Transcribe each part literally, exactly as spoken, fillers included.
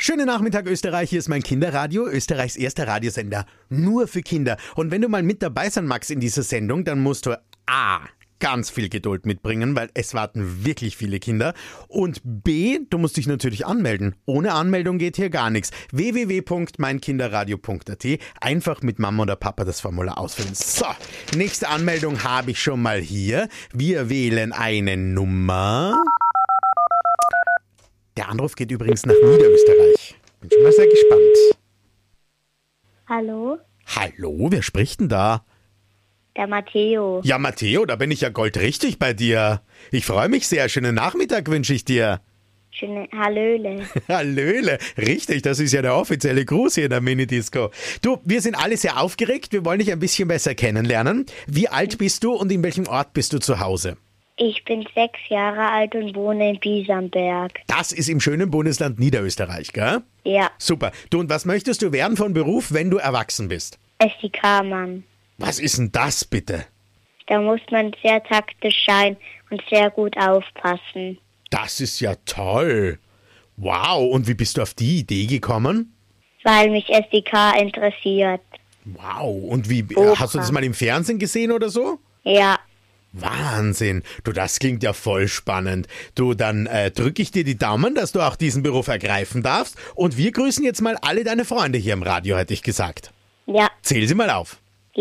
Schönen Nachmittag Österreich, hier ist mein Kinderradio, Österreichs erster Radiosender, nur für Kinder. Und wenn du mal mit dabei sein magst in dieser Sendung, dann musst du A, ganz viel Geduld mitbringen, weil es warten wirklich viele Kinder. Und B, du musst dich natürlich anmelden. Ohne Anmeldung geht hier gar nichts. w w w punkt mein kinderradio punkt a t. Einfach mit Mama oder Papa das Formular ausfüllen. So, nächste Anmeldung habe ich schon mal hier. Wir wählen eine Nummer. Der Anruf geht übrigens nach Niederösterreich. Bin schon mal sehr gespannt. Hallo? Hallo, wer spricht denn da? Der Matteo. Ja, Matteo, da bin ich ja goldrichtig bei dir. Ich freue mich sehr. Schönen Nachmittag wünsche ich dir. Schöne Hallöle. Hallöle. Richtig, das ist ja der offizielle Gruß hier in der Minidisco. Du, wir sind alle sehr aufgeregt. Wir wollen dich ein bisschen besser kennenlernen. Wie alt bist du und in welchem Ort bist du zu Hause? Ich bin sechs Jahre alt und wohne in Biesenberg. Das ist im schönen Bundesland Niederösterreich, gell? Ja, Super. Du, und was möchtest du werden von Beruf, wenn du erwachsen bist? S D K-Mann. Was ist denn das bitte? Da muss man sehr taktisch sein und sehr gut aufpassen. Das ist ja toll. Wow, und wie bist du auf die Idee gekommen? Weil mich S D K interessiert. Wow, und wie, Oha. hast du das mal im Fernsehen gesehen oder so? Ja, Wahnsinn. Du, das klingt ja voll spannend. Du, dann äh, drücke ich dir die Daumen, dass du auch diesen Beruf ergreifen darfst. Und wir grüßen jetzt mal alle deine Freunde hier im Radio, hätte ich gesagt. ja. Zähl sie mal auf.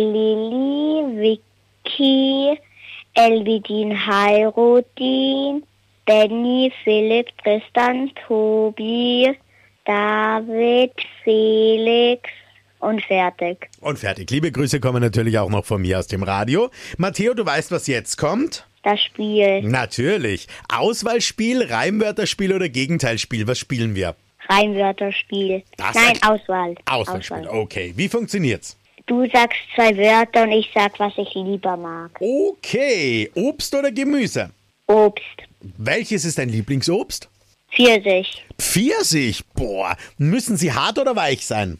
Lilly, Vicky, Elvidin, Heirodin, Benny, Philipp, Tristan, Tobi, David, Felix und fertig. Und fertig. Liebe Grüße kommen natürlich auch noch von mir aus dem Radio. Matteo, du weißt, was jetzt kommt? Das Spiel. Natürlich. Auswahlspiel, Reimwörterspiel oder Gegenteilspiel. Was spielen wir? Reimwörterspiel. Das Nein, sag- Auswahl. Auswahlspiel. Okay. Wie funktioniert's? Du sagst zwei Wörter und ich sag, was ich lieber mag. Okay. Obst oder Gemüse? Obst. Welches ist dein Lieblingsobst? Pfirsich. Pfirsich. Boah. Müssen sie hart oder weich sein?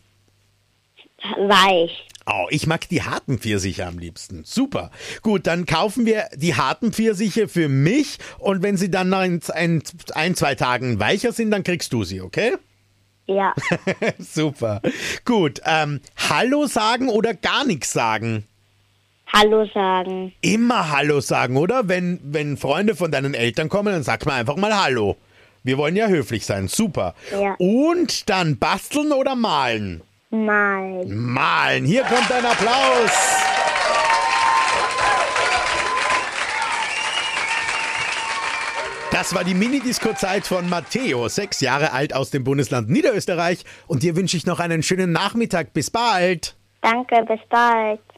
Weich. Oh, ich mag die harten Pfirsiche am liebsten. Super. Gut, dann kaufen wir die harten Pfirsiche für mich und wenn sie dann nach ein, ein, ein zwei Tagen weicher sind, dann kriegst du sie, okay? Ja. Super. Gut, ähm, Hallo sagen oder gar nichts sagen? Hallo sagen. Immer Hallo sagen, oder? Wenn, wenn Freunde von deinen Eltern kommen, dann sagt man einfach mal Hallo. Wir wollen ja höflich sein. Super. Ja. Und dann basteln oder malen? Mal. Malen. Hier kommt ein Applaus. Das war die Mini-Disco-Zeit von Matteo, sechs Jahre alt aus dem Bundesland Niederösterreich. Und dir wünsche ich noch einen schönen Nachmittag. Bis bald. Danke, bis bald.